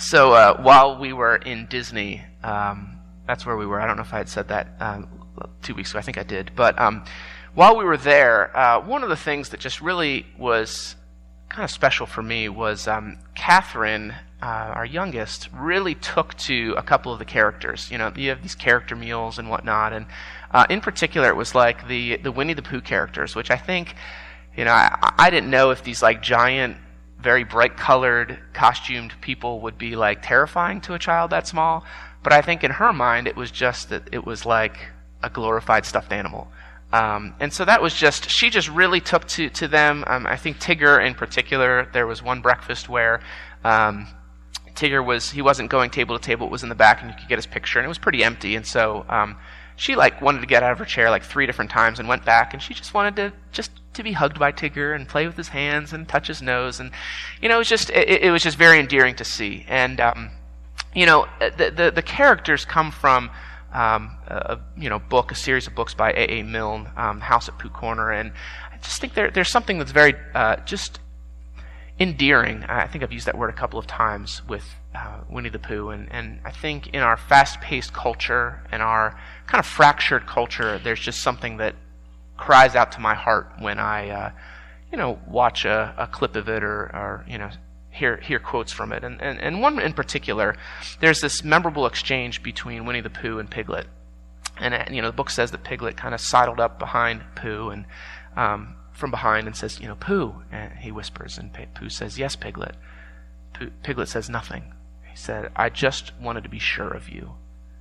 So while we were in Disney, that's where we were. I don't know if I had said that 2 weeks ago. I think I did. But while we were there, one of the things that just really was kind of special for me was Catherine, our youngest, really took to a couple of the characters. You know, you have these character meals and whatnot, and in particular, it was like the Winnie the Pooh characters, which I think, you know, I didn't know if these like giant, very bright-colored, costumed people would be like terrifying to a child that small, but I think in her mind, it was just that it was like a glorified stuffed animal. And so that was just, she just really took to them. I think Tigger in particular, there was one breakfast where Tigger he wasn't going table to table, it was in the back and you could get his picture and it was pretty empty. And so she like wanted to get out of her chair like 3 different times and went back and she just wanted to be hugged by Tigger and play with his hands and touch his nose. And, you know, it was just very endearing to see. And, you know, the characters come from a series of books by A.A. Milne, House at Pooh Corner, and I just think there's something that's very just endearing. I think I've used that word a couple of times with Winnie the Pooh, and I think in our fast-paced culture and our kind of fractured culture, there's just something that cries out to my heart when I watch a clip of it or hear quotes from it. And one in particular, there's this memorable exchange between Winnie the Pooh and Piglet. And the book says that Piglet kind of sidled up behind Pooh and from behind and says, "Pooh," and he whispers, and Pooh says, "Yes, Piglet." Piglet says nothing. He said, "I just wanted to be sure of you."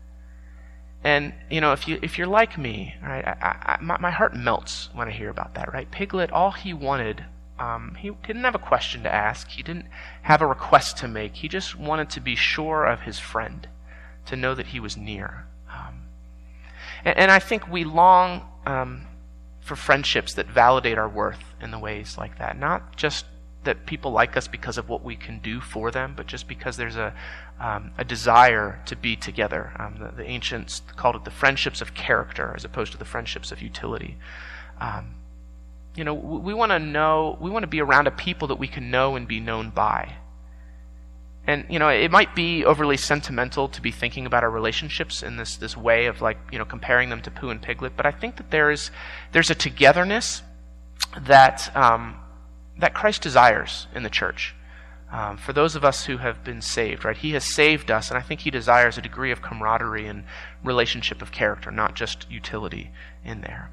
And if you're like me, right, my heart melts when I hear about that, right? Piglet, all he wanted, he didn't have a question to ask. He didn't have a request to make. He just wanted to be sure of his friend, to know that he was near. And I think we long for friendships that validate our worth in the ways like that. Not just that people like us because of what we can do for them, but just because there's a desire to be together. The ancients called it the friendships of character as opposed to the friendships of utility. We want to be around a people that we can know and be known by. And, it might be overly sentimental to be thinking about our relationships in this way of comparing them to Pooh and Piglet, but I think that there's a togetherness that Christ desires in the church. For those of us who have been saved, right? He has saved us, and I think he desires a degree of camaraderie and relationship of character, not just utility in there.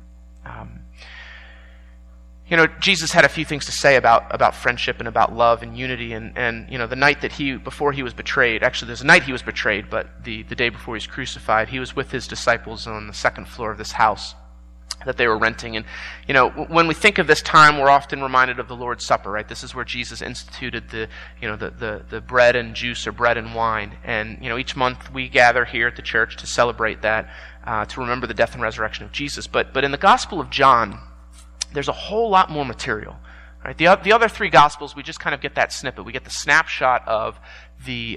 Jesus had a few things to say about friendship and about love and unity, and the night that before he was betrayed, actually there's a night he was betrayed, but the day before he was crucified, he was with his disciples on the second floor of this house that they were renting. And, when we think of this time, we're often reminded of the Lord's Supper, right? This is where Jesus instituted the bread and juice or bread and wine. And, each month we gather here at the church to celebrate that, to remember the death and resurrection of Jesus. But in the Gospel of John, there's a whole lot more material, right? The other 3 Gospels, we just kind of get that snippet. We get the snapshot of the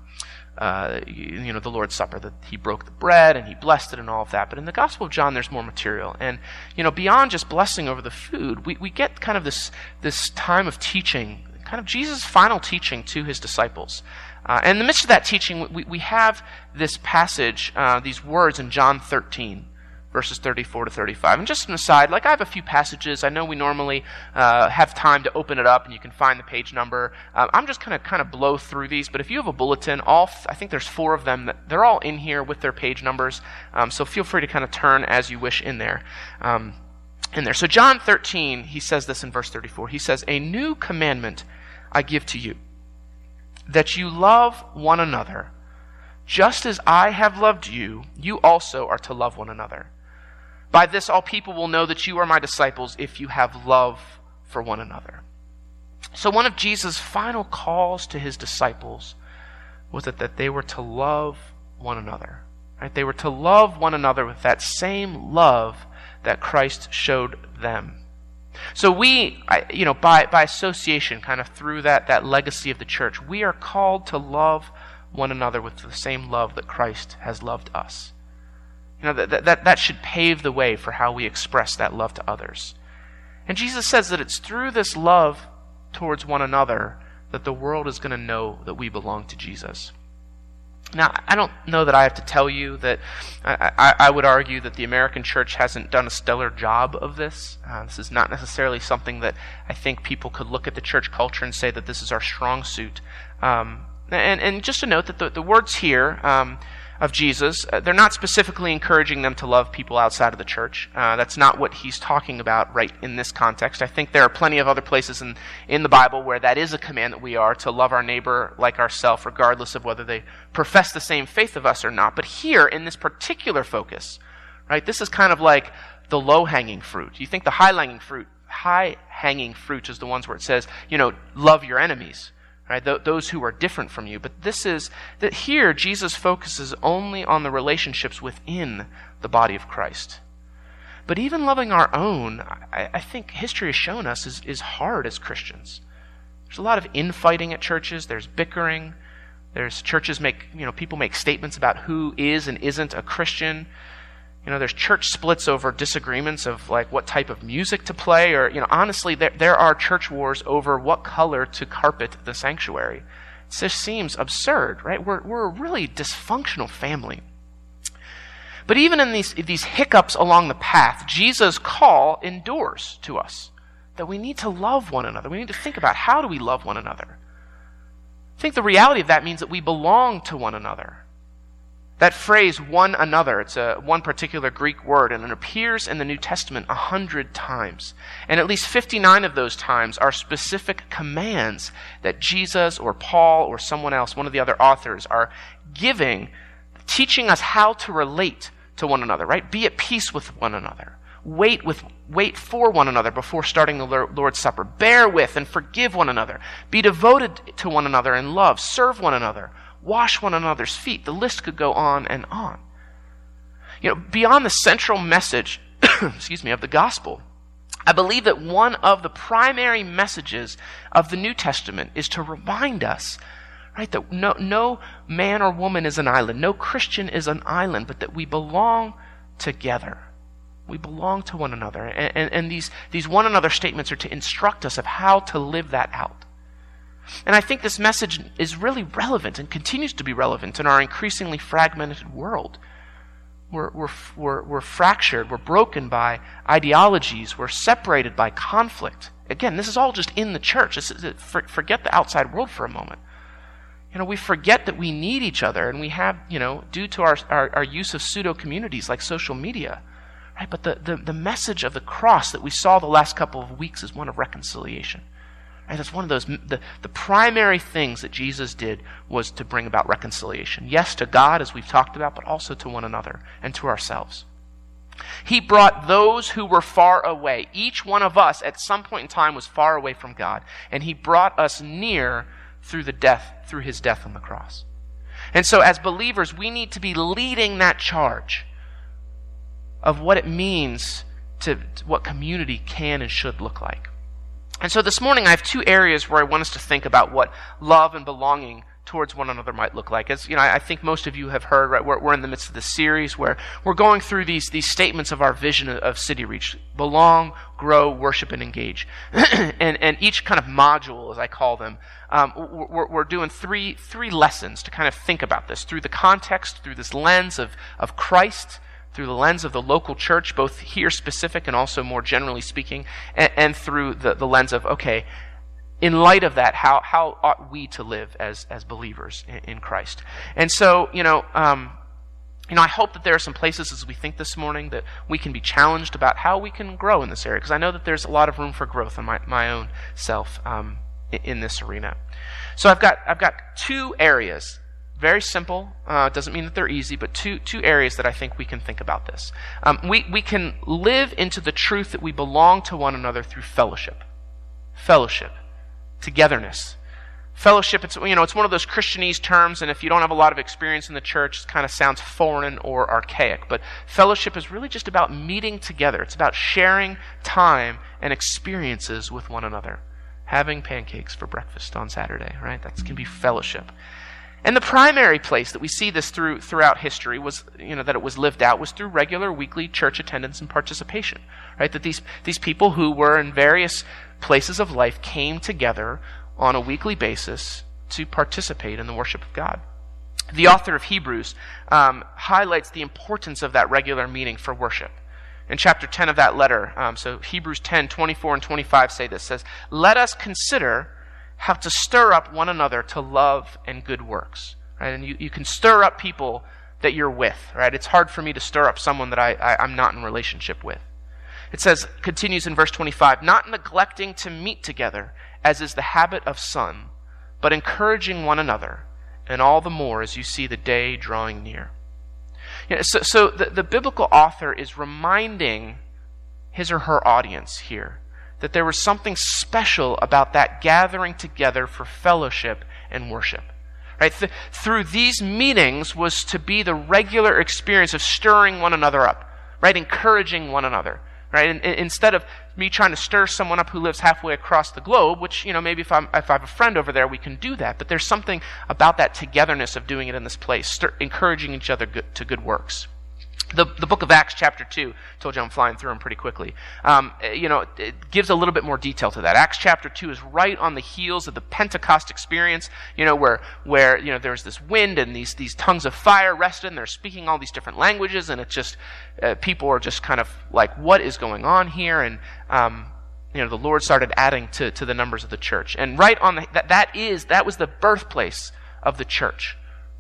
Lord's Supper, that he broke the bread and he blessed it and all of that. But in the Gospel of John, there's more material. And, beyond just blessing over the food, we get kind of this time of teaching, kind of Jesus' final teaching to his disciples. And in the midst of that teaching, we have this passage, these words in John 13, verses 34 to 35. And just an aside, I have a few passages. I know we normally have time to open it up and you can find the page number. I'm just going to kind of blow through these, but if you have a bulletin, I think there's 4 of them, they're all in here with their page numbers, so feel free to kind of turn as you wish in there. So John 13, he says this in verse 34. He says, "A new commandment I give to you, that you love one another. Just as I have loved you, you also are to love one another. By this all people will know that you are my disciples if you have love for one another." So one of Jesus' final calls to his disciples was that they were to love one another. Right? They were to love one another with that same love that Christ showed them. So we, by association, kind of through that legacy of the church, we are called to love one another with the same love that Christ has loved us. That should pave the way for how we express that love to others. And Jesus says that it's through this love towards one another that the world is going to know that we belong to Jesus. Now, I don't know that I have to tell you that I would argue that the American church hasn't done a stellar job of this. This is not necessarily something that I think people could look at the church culture and say that this is our strong suit. And just to note that the words here of Jesus, they're not specifically encouraging them to love people outside of the church. That's not what he's talking about right in this context. I think there are plenty of other places in the Bible where that is a command that we are to love our neighbor like ourselves, regardless of whether they profess the same faith of us or not. But here, in this particular focus, right, this is kind of like the low-hanging fruit. You think the high-hanging fruit is the ones where it says, love your enemies. Right, those who are different from you. But this is that here Jesus focuses only on the relationships within the body of Christ. But even loving our own, I think history has shown us is hard as Christians. There's a lot of infighting at churches. There's bickering. There's churches people make statements about who is and isn't a Christian. There's church splits over disagreements of like what type of music to play, or honestly, there are church wars over what color to carpet the sanctuary. It just seems absurd, right? We're a really dysfunctional family. But even in these hiccups along the path, Jesus' call endures to us that we need to love one another. We need to think about how do we love one another. I think the reality of that means that we belong to one another. That phrase, one another, it's one particular Greek word, and it appears in the New Testament 100 times. And at least 59 of those times are specific commands that Jesus or Paul or someone else, one of the other authors, are giving, teaching us how to relate to one another, right? Be at peace with one another. Wait for one another before starting the Lord's Supper. Bear with and forgive one another. Be devoted to one another in love. Serve one another. Wash one another's feet. The list could go on and on. Beyond the central message, of the gospel, I believe that one of the primary messages of the New Testament is to remind us, right, that no man or woman is an island, no Christian is an island, but that we belong together. We belong to one another. And these one another statements are to instruct us of how to live that out. And I think this message is really relevant and continues to be relevant in our increasingly fragmented world. We're fractured, we're broken by ideologies, we're separated by conflict. Again, this is all just in the church. Forget the outside world for a moment. We forget that we need each other, and we have, due to our use of pseudo-communities like social media. Right? But the message of the cross that we saw the last couple of weeks is one of reconciliation. Right? That's one of those, the primary things that Jesus did was to bring about reconciliation. Yes, to God, as we've talked about, but also to one another and to ourselves. He brought those who were far away. Each one of us at some point in time was far away from God. And he brought us near through his death on the cross. And so as believers, we need to be leading that charge of what it means to what community can and should look like. And so this morning I have two areas where I want us to think about what love and belonging towards one another might look like. As I think most of you have heard, right, we're in the midst of this series where we're going through these statements of our vision of City Reach: belong, grow, worship, and engage. and each kind of module, as I call them, we're doing three lessons to kind of think about this through the context, through this lens of Christ, through the lens of the local church, both here specific and also more generally speaking, and through the lens of, okay, in light of that, how ought we to live as believers in Christ? And so, I hope that there are some places as we think this morning that we can be challenged about how we can grow in this area, because I know that there's a lot of room for growth in my own self in this arena. So I've got two areas. Very simple. Doesn't mean that they're easy, but two areas that I think we can think about this. We can live into the truth that we belong to one another through fellowship. Fellowship. Togetherness. Fellowship, it's one of those Christianese terms, and if you don't have a lot of experience in the church, it kind of sounds foreign or archaic. But fellowship is really just about meeting together. It's about sharing time and experiences with one another. Having pancakes for breakfast on Saturday, right? That can be fellowship. And the primary place that we see this throughout history was, that it was lived out was through regular weekly church attendance and participation, right? That these people who were in various places of life came together on a weekly basis to participate in the worship of God. The author of Hebrews highlights the importance of that regular meeting for worship. In chapter 10 of that letter, so Hebrews 10, 24 and 25 say this, says, "Let us consider how to stir up one another to love and good works." Right? And you can stir up people that you're with. Right? It's hard for me to stir up someone that I'm not in relationship with. It says, continues in verse 25, "Not neglecting to meet together, as is the habit of some, but encouraging one another, and all the more as you see the day drawing near." So the biblical author is reminding his or her audience here that there was something special about that gathering together for fellowship and worship. Right? Through these meetings was to be the regular experience of stirring one another up, right? Encouraging one another. Right? And instead of me trying to stir someone up who lives halfway across the globe, which, maybe if I have a friend over there, we can do that. But there's something about that togetherness of doing it in this place, encouraging each other to good works. The book of Acts chapter 2, told you I'm flying through them pretty quickly, it gives a little bit more detail to that. Acts chapter 2 is right on the heels of the Pentecost experience, where there's this wind and these tongues of fire rested and they're speaking all these different languages, and it's just, people are just kind of like, what is going on here? And, the Lord started adding to the numbers of the church. And right on that was the birthplace of the church.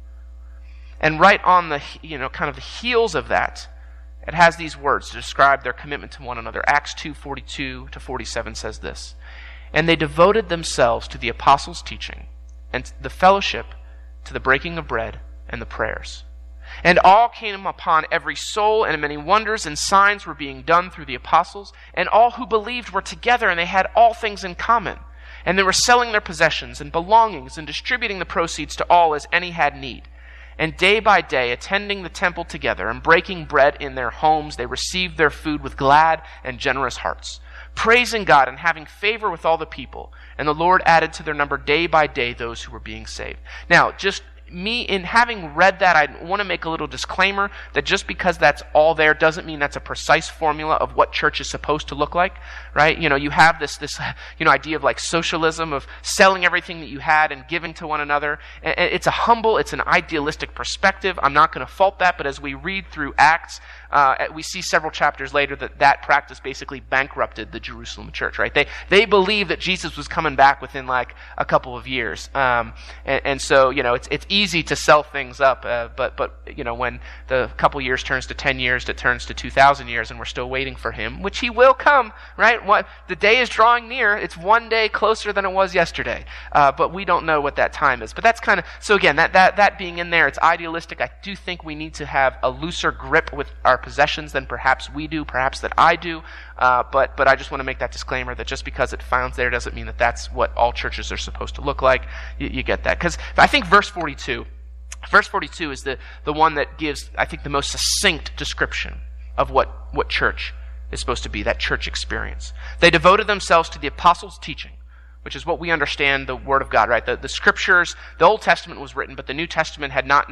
And right on the, kind of the heels of that, it has these words to describe their commitment to one another. Acts 2:42 to 47 says this, "And they devoted themselves to the apostles' teaching, and the fellowship, to the breaking of bread, and the prayers. And all came upon every soul, and many wonders and signs were being done through the apostles. And all who believed were together, and they had all things in common. And they were selling their possessions and belongings, and distributing the proceeds to all as any had need. And day by day, attending the temple together and breaking bread in their homes, they received their food with glad and generous hearts, praising God and having favor with all the people. And the Lord added to their number day by day those who were being saved." Now, just me, in having read that, I want to make a little disclaimer that just because that's all there doesn't mean that's a precise formula of what church is supposed to look like, right? You have this idea of like socialism, of selling everything that you had and giving to one another. It's an idealistic perspective. I'm not going to fault that, but as we read through Acts, we see several chapters later that practice basically bankrupted the Jerusalem church, right? They believed that Jesus was coming back within like a couple of years. And so, it's easy to sell things up, but when the couple years turns to 10 years, it turns to 2,000 years, and we're still waiting for him, which he will come, right? The day is drawing near. It's one day closer than it was yesterday. But we don't know what that time is. But that's kind of, so again, that being in there, it's idealistic. I do think we need to have a looser grip with our possessions than perhaps we do, perhaps that I do. But I just want to make that disclaimer that just because it founds there doesn't mean that that's what all churches are supposed to look like. You get that. Because I think verse 42 is the one that gives, I think, the most succinct description of what church is supposed to be, that church experience. "They devoted themselves to the apostles' teaching," which is what we understand the Word of God, right? The Scriptures, the Old Testament was written, but the New Testament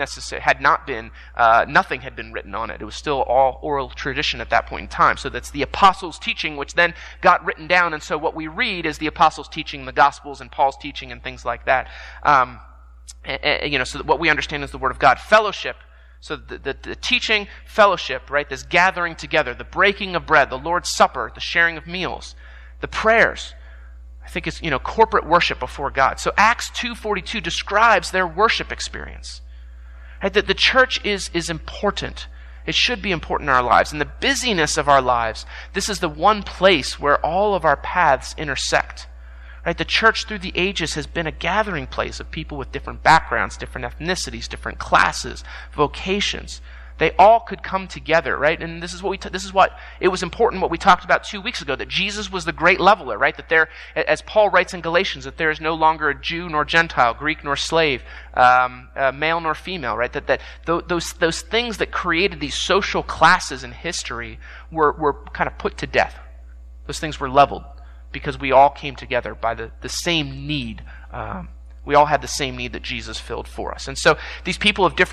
nothing had been written on it. It was still all oral tradition at that point in time. So that's the apostles' teaching, which then got written down. And so what we read is the apostles' teaching, the Gospels, and Paul's teaching, and things like that. So that what we understand is the Word of God. Fellowship. So the teaching, fellowship, right? This gathering together, the breaking of bread, the Lord's Supper, the sharing of meals, the prayers. I think it's, corporate worship before God. So Acts 2:42 describes their worship experience. Right? That the church is important. It should be important in our lives. In the busyness of our lives, this is the one place where all of our paths intersect. Right? The church through the ages has been a gathering place of people with different backgrounds, different ethnicities, different classes, vocations. They all could come together, right? And this is what it was important, what we talked about 2 weeks ago, that Jesus was the great leveler, right? That there, as Paul writes in Galatians, that there is no longer a Jew nor Gentile, Greek nor slave, male nor female, right? That those things that created these social classes in history were kind of put to death. Those things were leveled because we all came together by the same need. We all had the same need that Jesus filled for us. And so these people of different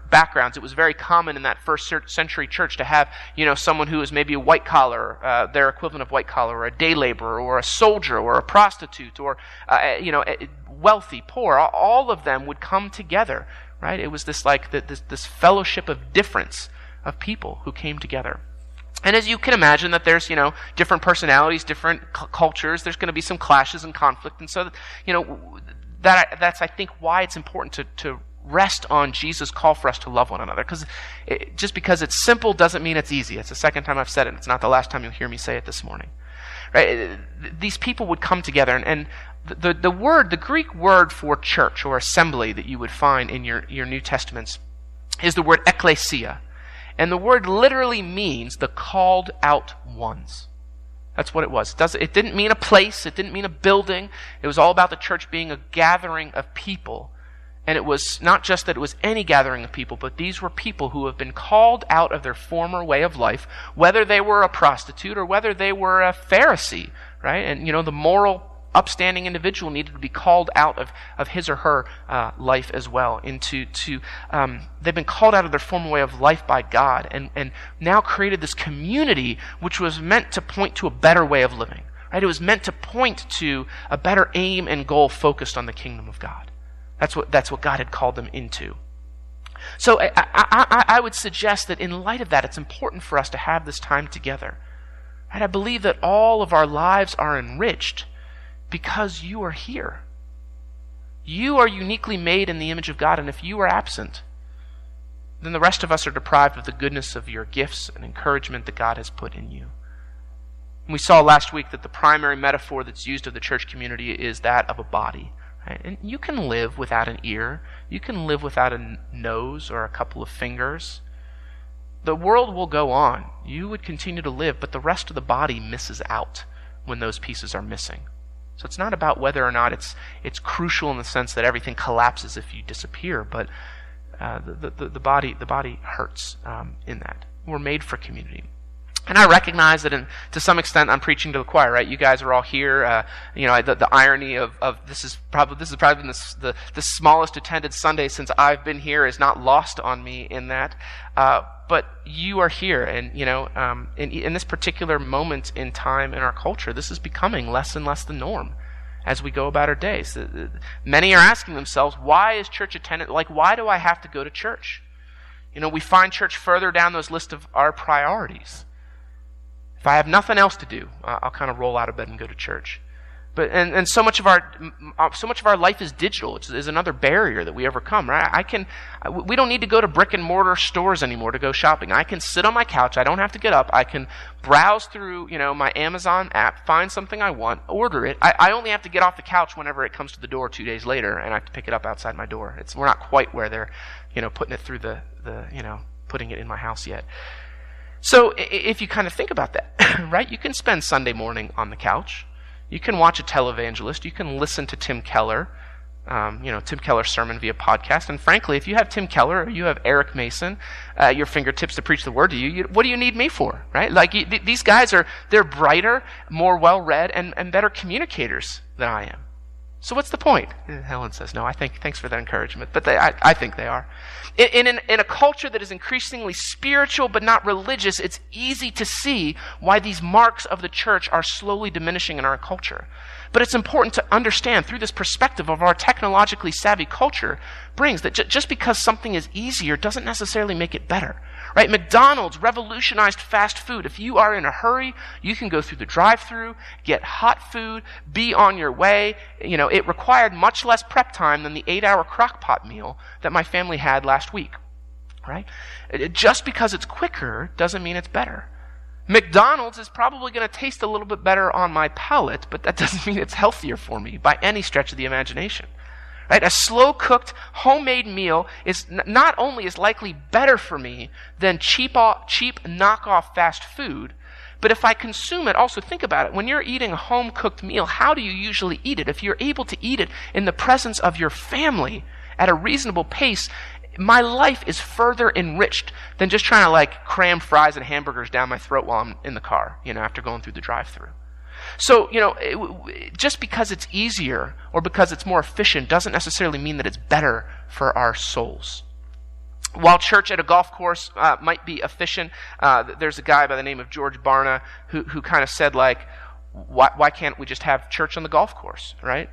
backgrounds, it was very common in that first century church to have, someone who was maybe a white collar, their equivalent of white collar, or a day laborer, or a soldier, or a prostitute, or, wealthy, poor. All of them would come together, right? It was this fellowship of difference of people who came together. And as you can imagine that there's, different personalities, different cultures, there's going to be some clashes and conflict. And so, that's, I think, why it's important to rest on Jesus' call for us to love one another. Because just because it's simple doesn't mean it's easy. It's the second time I've said it. It's not the last time you'll hear me say it this morning. Right? These people would come together, and the Greek word for church or assembly that you would find in your New Testaments is the word ekklesia. And the word literally means the called out ones. That's what it was. It didn't mean a place. It didn't mean a building. It was all about the church being a gathering of people. And it was not just that it was any gathering of people, but these were people who have been called out of their former way of life, whether they were a prostitute or whether they were a Pharisee, right? And, the moral upstanding individual needed to be called out of his or her life as well. They've been called out of their former way of life by God and now created this community which was meant to point to a better way of living. Right? It was meant to point to a better aim and goal focused on the kingdom of God. That's what God had called them into. So I would suggest that in light of that, it's important for us to have this time together. Right? I believe that all of our lives are enriched because you are here. You are uniquely made in the image of God, and if you are absent, then the rest of us are deprived of the goodness of your gifts and encouragement that God has put in you. And we saw last week that the primary metaphor that's used of the church community is that of a body. Right? And you can live without an ear. You can live without a nose or a couple of fingers. The world will go on. You would continue to live, but the rest of the body misses out when those pieces are missing. So it's not about whether or not it's crucial in the sense that everything collapses if you disappear, but the body hurts in that. We're made for community. And I recognize that to some extent I'm preaching to the choir, right? You guys are all here. The irony of this is probably the smallest attended Sunday since I've been here is not lost on me in that. But you are here, and in this particular moment in time in our culture, this is becoming less and less the norm as we go about our days. Many are asking themselves, why is church attendance, why do I have to go to church? We find church further down those list of our priorities. If I have nothing else to do, I'll kind of roll out of bed and go to church. But and so much of our life is digital. It's another barrier that we overcome, right? We don't need to go to brick and mortar stores anymore to go shopping. I can sit on my couch. I don't have to get up. I can browse through, my Amazon app, find something I want, order it. I only have to get off the couch whenever it comes to the door 2 days later, and I have to pick it up outside my door. We're not quite where they're, putting it through putting it in my house yet. So if you kind of think about that, right? You can spend Sunday morning on the couch. You can watch a televangelist. You can listen to Tim Keller, Tim Keller's sermon via podcast. And frankly, if you have Tim Keller or you have Eric Mason at your fingertips to preach the word to you, what do you need me for, right? These guys they're brighter, more well-read, and better communicators than I am. So what's the point? Helen says, no, thanks for that encouragement, but I think they are. In a culture that is increasingly spiritual but not religious, it's easy to see why these marks of the church are slowly diminishing in our culture. But it's important to understand through this perspective of our technologically savvy culture brings that just because something is easier doesn't necessarily make it better. Right? McDonald's revolutionized fast food. If you are in a hurry, you can go through the drive-thru, get hot food, be on your way. It required much less prep time than the 8-hour crock-pot meal that my family had last week. Right? Just because it's quicker doesn't mean it's better. McDonald's is probably going to taste a little bit better on my palate, but that doesn't mean it's healthier for me by any stretch of the imagination. Right? A slow-cooked, homemade meal is not only is likely better for me than cheap knockoff fast food, but if I consume it, also think about it. When you're eating a home-cooked meal, how do you usually eat it? If you're able to eat it in the presence of your family at a reasonable pace, my life is further enriched than just trying to cram fries and hamburgers down my throat while I'm in the car, after going through the drive-thru. So, just because it's easier or because it's more efficient doesn't necessarily mean that it's better for our souls. While church at a golf course might be efficient, there's a guy by the name of George Barna who kind of said, like, why can't we just have church on the golf course, right?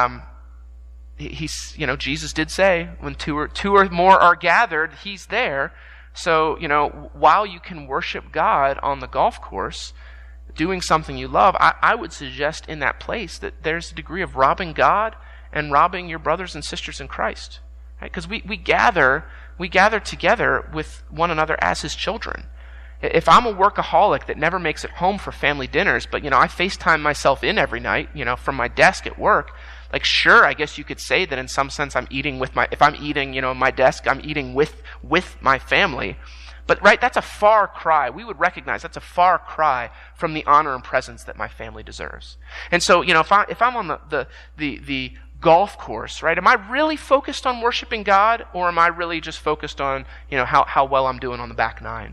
Jesus did say, when two or more are gathered, he's there. So, while you can worship God on the golf course, doing something you love, I would suggest in that place that there's a degree of robbing God and robbing your brothers and sisters in Christ, right? Because we gather together with one another as his children. If I'm a workaholic that never makes it home for family dinners, but I FaceTime myself in every night, from my desk at work, like, sure, I guess you could say that in some sense if I'm eating, in my desk, I'm eating with my family. But right, that's a far cry. We would recognize that's a far cry from the honor and presence that my family deserves. And so, if I'm on the golf course, right? Am I really focused on worshiping God, or am I really just focused on, how well I'm doing on the back nine?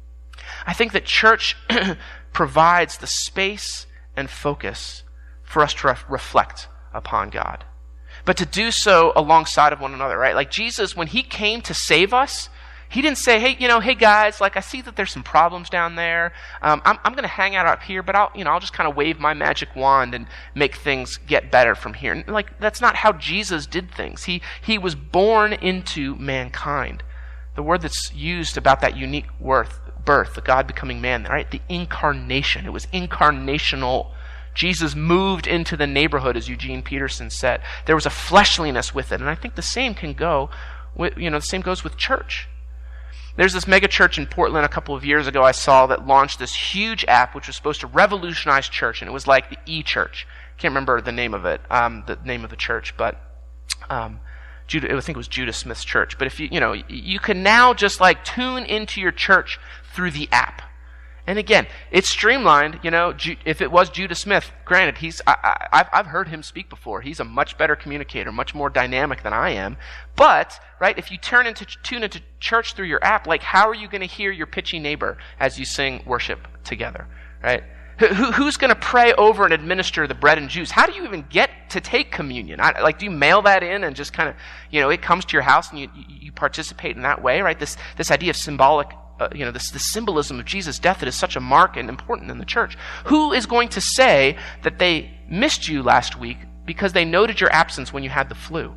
I think that church provides the space and focus for us to reflect upon God, but to do so alongside of one another, right? Like Jesus, when he came to save us, he didn't say, hey guys, like, I see that there's some problems down there. I'm going to hang out up here, but I'll just kind of wave my magic wand and make things get better from here. And like, that's not how Jesus did things. He was born into mankind. The word that's used about that unique birth, the God becoming man, right? The incarnation. It was incarnational. Jesus moved into the neighborhood, as Eugene Peterson said. There was a fleshliness with it, and I think the same can go with, the same goes with church. There's this mega church in Portland a couple of years ago I saw that launched this huge app which was supposed to revolutionize church, and it was like the e-church. Can't remember the name of it, the name of the church, but I think it was Judah Smith's church. But if you can now just like tune into your church through the app. And again, it's streamlined. If it was Judah Smith, granted, I've heard him speak before. He's a much better communicator, much more dynamic than I am. But right, if you tune into church through your app, like, how are you going to hear your pitchy neighbor as you sing worship together, right? Who's going to pray over and administer the bread and juice? How do you even get to take communion? Do you mail that in and just kind of, it comes to your house and you participate in that way, right? This idea of symbolic. The symbolism of Jesus' death that is such a mark and important in the church. Who is going to say that they missed you last week because they noted your absence when you had the flu?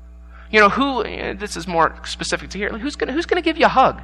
This is more specific to here. Who's going to give you a hug?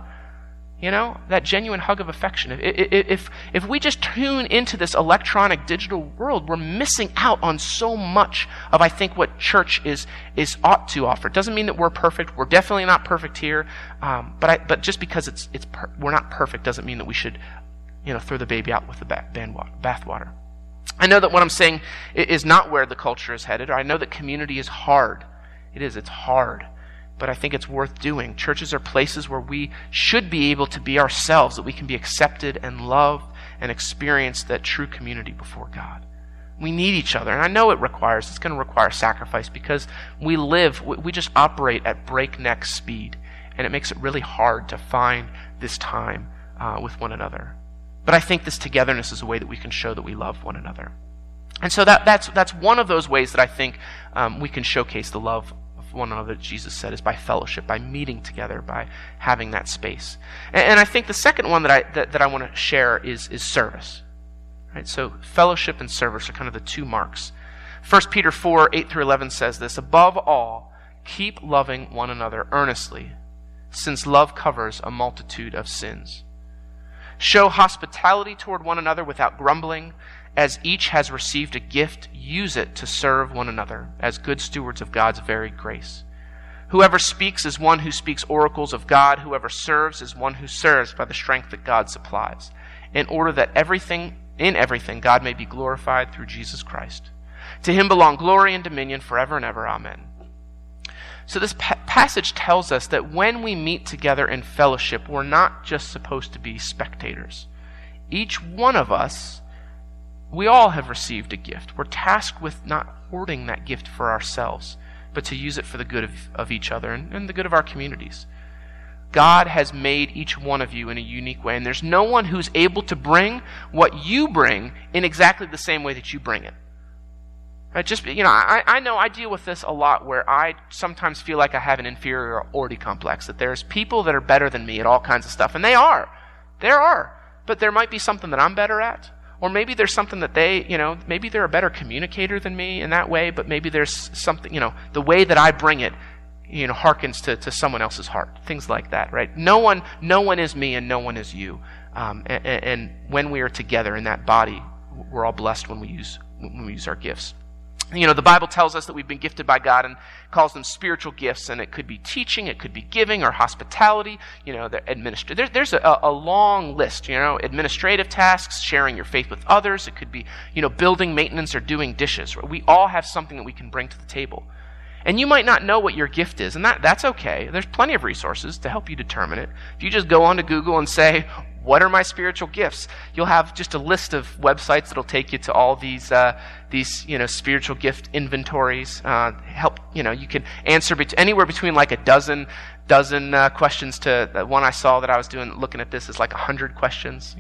That genuine hug of affection. If we just tune into this electronic digital world, we're missing out on so much of, I think, what church is ought to offer. It doesn't mean that we're perfect. We're definitely not perfect here. But just because we're not perfect doesn't mean that we should, throw the baby out with the bathwater. I know that what I'm saying is not where the culture is headed. Or I know that community is hard. It's hard. But I think it's worth doing. Churches are places where we should be able to be ourselves, that we can be accepted and loved and experience that true community before God. We need each other. And I know it's going to require sacrifice, because we just operate at breakneck speed. And it makes it really hard to find this time with one another. But I think this togetherness is a way that we can show that we love one another. And so that's one of those ways that I think we can showcase the love one another, Jesus said, is by fellowship, by meeting together, by having that space. And I think the second one that I want to share is service. Right? So fellowship and service are kind of the two marks. 1 Peter 4:8-11 says this: above all, keep loving one another earnestly, since love covers a multitude of sins. Show hospitality toward one another without grumbling. As each has received a gift, use it to serve one another as good stewards of God's varied grace. Whoever speaks is one who speaks oracles of God. Whoever serves is one who serves by the strength that God supplies, in order that in everything God may be glorified through Jesus Christ. To him belong glory and dominion forever and ever. Amen. So this passage tells us that when we meet together in fellowship, we're not just supposed to be spectators. Each one of us, we all have received a gift. We're tasked with not hoarding that gift for ourselves, but to use it for the good of each other and the good of our communities. God has made each one of you in a unique way, and there's no one who's able to bring what you bring in exactly the same way that you bring it. I know I deal with this a lot where I sometimes feel like I have an inferiority complex, that there's people that are better than me at all kinds of stuff, and there are, but there might be something that I'm better at, or maybe there's something that maybe they're a better communicator than me in that way, but maybe there's something, the way that I bring it, harkens to someone else's heart, things like that, right? No one is me and no one is you, and when we are together in that body, we're all blessed when we use our gifts. The Bible tells us that we've been gifted by God and calls them spiritual gifts, and it could be teaching, it could be giving or hospitality, there's a long list, administrative tasks, sharing your faith with others, it could be, building, maintenance, or doing dishes. We all have something that we can bring to the table. And you might not know what your gift is, and that's okay. There's plenty of resources to help you determine it. If you just go onto Google and say, what are my spiritual gifts? You'll have just a list of websites that'll take you to all these spiritual gift inventories. You can answer anywhere between like a dozen questions to the one I saw that I was looking at this is like 100 questions.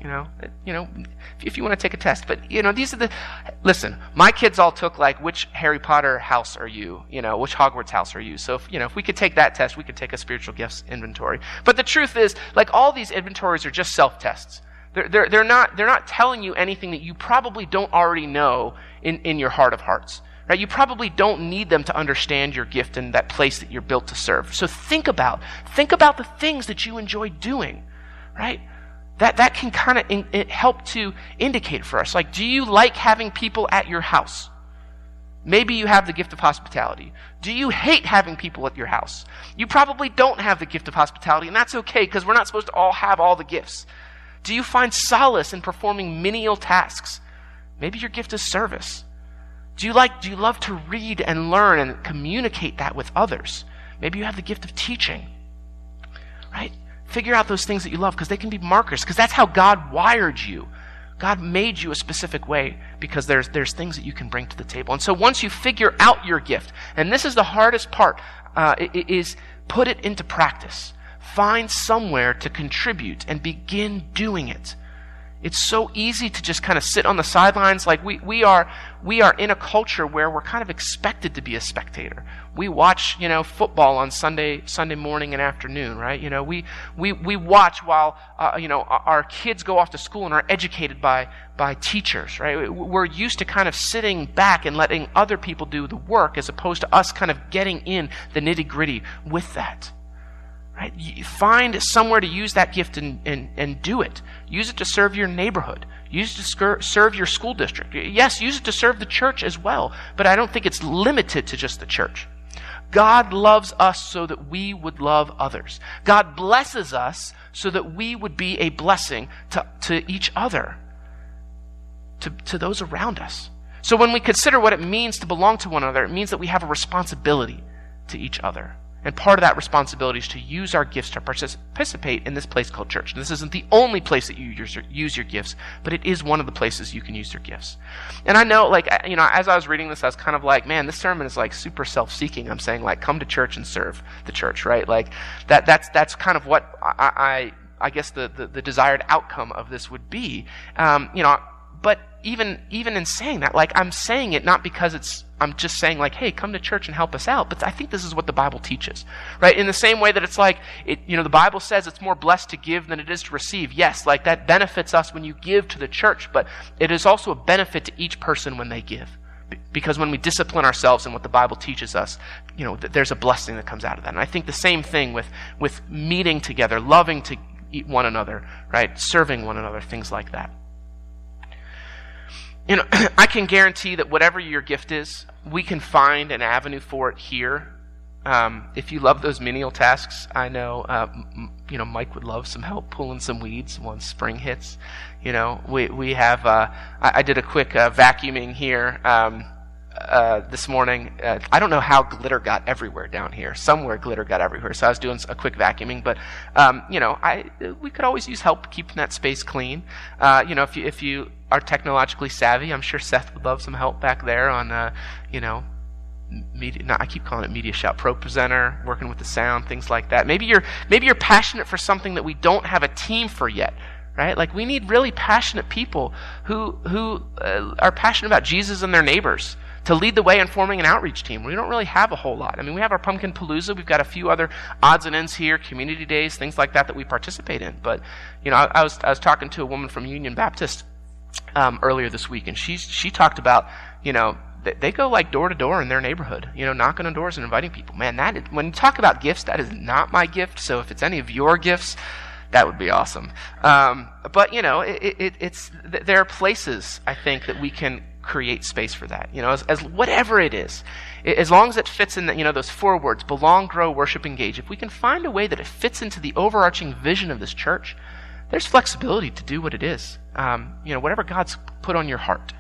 If you want to take a test, but these are listen. My kids all took like, which Harry Potter house are you? Which Hogwarts house are you? So if we could take that test, we could take a spiritual gifts inventory. But the truth is, like, all these inventories are just self-tests. They're not telling you anything that you probably don't already know in your heart of hearts. Right? You probably don't need them to understand your gift and that place that you're built to serve. So think about the things that you enjoy doing, right? That can kind of help to indicate for us. Like, do you like having people at your house? Maybe you have the gift of hospitality. Do you hate having people at your house? You probably don't have the gift of hospitality, and that's okay, because we're not supposed to all have all the gifts. Do you find solace in performing menial tasks? Maybe your gift is service. Do you love to read and learn and communicate that with others? Maybe you have the gift of teaching, right? Figure out those things that you love, because they can be markers, because that's how God wired you. God made you a specific way because there's things that you can bring to the table. And so once you figure out your gift, and this is the hardest part, is put it into practice. Find somewhere to contribute and begin doing it. It's so easy to just kind of sit on the sidelines. Like we are in a culture where we're kind of expected to be a spectator. We watch, football on Sunday morning and afternoon, right? We watch while our kids go off to school and are educated by teachers, right? We're used to kind of sitting back and letting other people do the work, as opposed to us kind of getting in the nitty-gritty with that. Right? You find somewhere to use that gift and do it. Use it to serve your neighborhood. Use it to serve your school district. Yes, use it to serve the church as well, but I don't think it's limited to just the church. God loves us so that we would love others. God blesses us so that we would be a blessing to each other, to those around us. So when we consider what it means to belong to one another, it means that we have a responsibility to each other. And part of that responsibility is to use our gifts to participate in this place called church. And this isn't the only place that you use your gifts, but it is one of the places you can use your gifts. And I know, as I was reading this, I was kind of like, man, this sermon is like super self-seeking. I'm saying, like, come to church and serve the church, right? Like, that's kind of what I guess the desired outcome of this would be. But even in saying that, like, I'm saying it not because I'm just saying, like, hey, come to church and help us out. But I think this is what the Bible teaches, right? In the same way that it's like, the Bible says it's more blessed to give than it is to receive. Yes, like, that benefits us when you give to the church, but it is also a benefit to each person when they give. Because when we discipline ourselves in what the Bible teaches us, there's a blessing that comes out of that. And I think the same thing with meeting together, loving to eat one another, right? Serving one another, things like that. I can guarantee that whatever your gift is, we can find an avenue for it here. If you love those menial tasks, I know, Mike would love some help pulling some weeds once spring hits. We have, I did a quick vacuuming here this morning. I don't know how glitter got everywhere down here. Somewhere glitter got everywhere. So I was doing a quick vacuuming, but, we could always use help keeping that space clean. If you are technologically savvy, I'm sure Seth would love some help back there on, media. I keep calling it Media Shout Pro Presenter, working with the sound, things like that. Maybe you're passionate for something that we don't have a team for yet, right? Like, we need really passionate people who are passionate about Jesus and their neighbors to lead the way in forming an outreach team. We don't really have a whole lot. I mean, we have our Pumpkin Palooza. We've got a few other odds and ends here, community days, things like that we participate in. But, I was talking to a woman from Union Baptist earlier this week, and she talked about, they go like door to door in their neighborhood, knocking on doors and inviting people. Man, when you talk about gifts, that is not my gift. So if it's any of your gifts, that would be awesome. But there are places, I think, that we can create space for that. As whatever it is, as long as it fits in those 4 words: belong, grow, worship, engage. If we can find a way that it fits into the overarching vision of this church, there's flexibility to do what it is. Whatever God's put on your heart.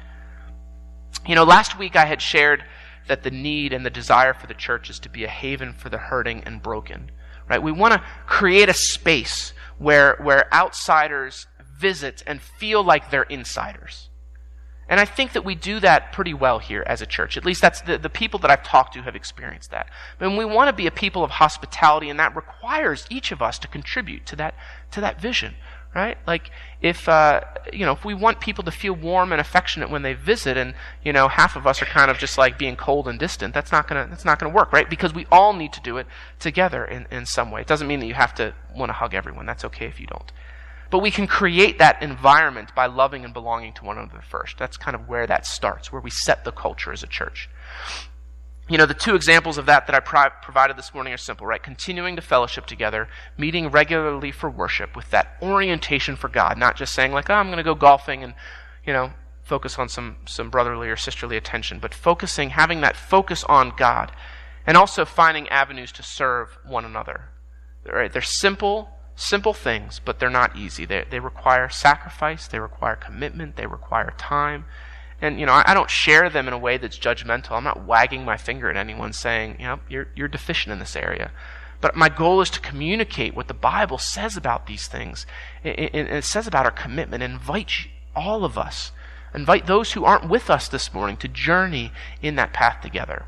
Last week I had shared that the need and the desire for the church is to be a haven for the hurting and broken. Right? We want to create a space where outsiders visit and feel like they're insiders. And I think that we do that pretty well here as a church. At least that's the people that I've talked to have experienced that. But we want to be a people of hospitality, and that requires each of us to contribute to that vision. Right? Like if we want people to feel warm and affectionate when they visit, and half of us are kind of just like being cold and distant, that's not gonna work, right? Because we all need to do it together in some way. It doesn't mean that you have to want to hug everyone. That's okay if you don't. But we can create that environment by loving and belonging to one another first. That's kind of where that starts, where we set the culture as a church. The 2 examples of that I provided this morning are simple, right? Continuing to fellowship together, meeting regularly for worship with that orientation for God, not just saying like, I'm going to go golfing and, focus on some brotherly or sisterly attention, but having that focus on God, and also finding avenues to serve one another. Right? They're simple things, but they're not easy. They require sacrifice, they require commitment, they require time. And, I don't share them in a way that's judgmental. I'm not wagging my finger at anyone saying, you're deficient in this area. But my goal is to communicate what the Bible says about these things. It says about our commitment. Invite all of us. Invite those who aren't with us this morning to journey in that path together.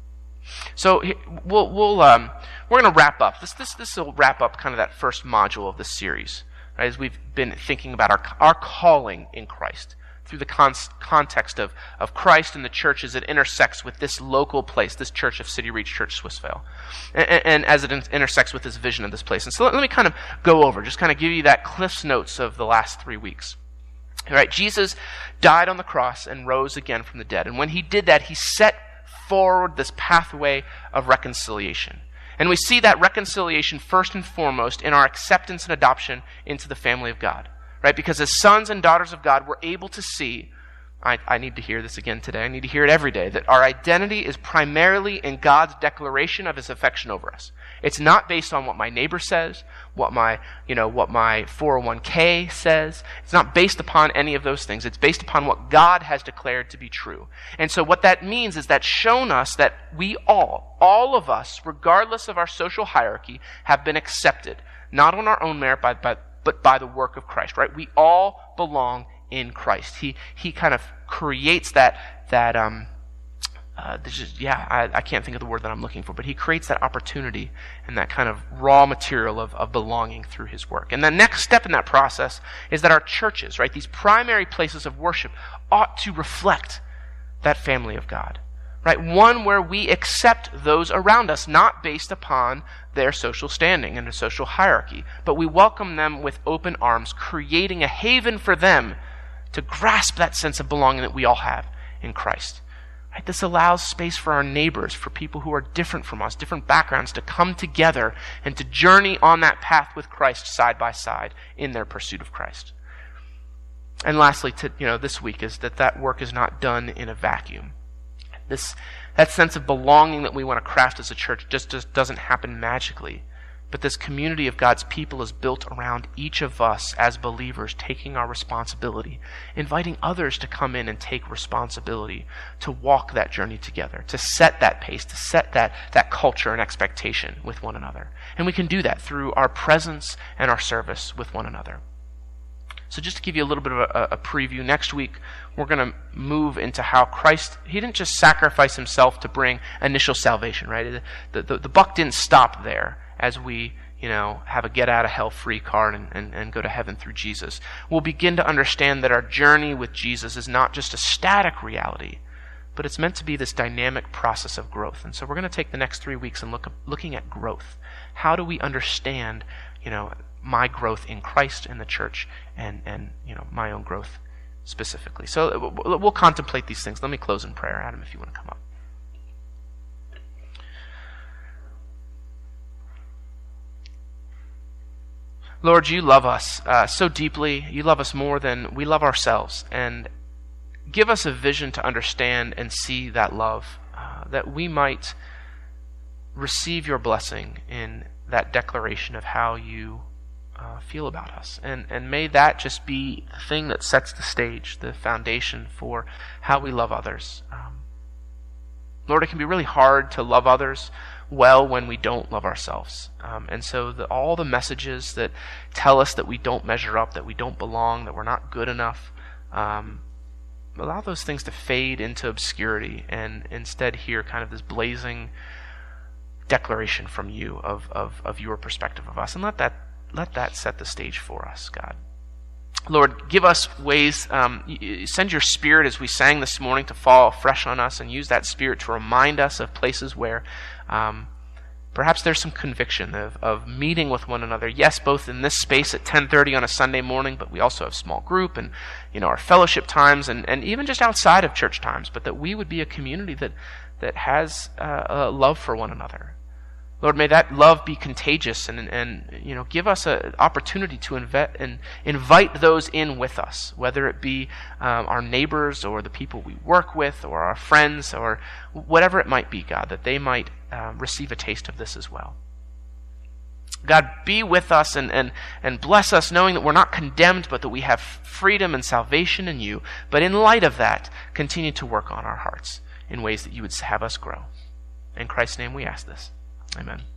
So we're going to wrap up. This will wrap up kind of that first module of this series, right? As we've been thinking about our calling in Christ, through the context of Christ and the church as it intersects with this local place, this church of City Reach Church Swissvale, and as it intersects with this vision of this place. And so let me kind of go over, just kind of give you that Cliff's Notes of the last 3 weeks. All right, Jesus died on the cross and rose again from the dead. And when he did that, he set forward this pathway of reconciliation. And we see that reconciliation first and foremost in our acceptance and adoption into the family of God. Right? Because as sons and daughters of God, we're able to see, I need to hear this again today, I need to hear it every day, that our identity is primarily in God's declaration of his affection over us. It's not based on what my neighbor says, what my 401k says. It's not based upon any of those things. It's based upon what God has declared to be true. And so what that means is that's shown us that we all of us, regardless of our social hierarchy, have been accepted, not on our own merit, but by the work of Christ, right? We all belong in Christ. He kind of creates I can't think of the word that I'm looking for, but he creates that opportunity and that kind of raw material of belonging through his work. And the next step in that process is that our churches, right, these primary places of worship, ought to reflect that family of God. Right? One where we accept those around us, not based upon their social standing and a social hierarchy, but we welcome them with open arms, creating a haven for them to grasp that sense of belonging that we all have in Christ. Right? This allows space for our neighbors, for people who are different from us, different backgrounds, to come together and to journey on that path with Christ side by side in their pursuit of Christ. And lastly, this week is that work is not done in a vacuum. That sense of belonging that we want to craft as a church just doesn't happen magically. But this community of God's people is built around each of us as believers taking our responsibility, inviting others to come in and take responsibility, to walk that journey together, to set that pace, to set that culture and expectation with one another. And we can do that through our presence and our service with one another. So just to give you a little bit of a preview, next week we're going to move into how Christ, he didn't just sacrifice himself to bring initial salvation, right? The buck didn't stop there as we, have a get-out-of-hell-free card and go to heaven through Jesus. We'll begin to understand that our journey with Jesus is not just a static reality, but it's meant to be this dynamic process of growth. And so we're going to take the next 3 weeks and looking at growth. How do we understand, my growth in Christ, in the church, and my own growth specifically? So we'll contemplate these things. Let me close in prayer. Adam, if you want to come up. Lord, you love us so deeply. You love us more than we love ourselves. And give us a vision to understand and see that love, that we might receive your blessing in that declaration of how you feel about us. And may that just be the thing that sets the stage, the foundation for how we love others. Lord, it can be really hard to love others well when we don't love ourselves. And so all the messages that tell us that we don't measure up, that we don't belong, that we're not good enough, allow those things to fade into obscurity and instead hear kind of this blazing declaration from you of your perspective of us. And let that set the stage for us, God. Lord, give us ways, send your Spirit as we sang this morning to fall fresh on us, and use that Spirit to remind us of places where perhaps there's some conviction of meeting with one another. Yes, both in this space at 10:30 on a Sunday morning, but we also have small group and our fellowship times and even just outside of church times, but that we would be a community that has a love for one another. Lord, may that love be contagious and give us an opportunity to invite those in with us, whether it be our neighbors or the people we work with or our friends or whatever it might be, God, that they might receive a taste of this as well. God, be with us and bless us, knowing that we're not condemned, but that we have freedom and salvation in you. But in light of that, continue to work on our hearts in ways that you would have us grow. In Christ's name we ask this. Amen.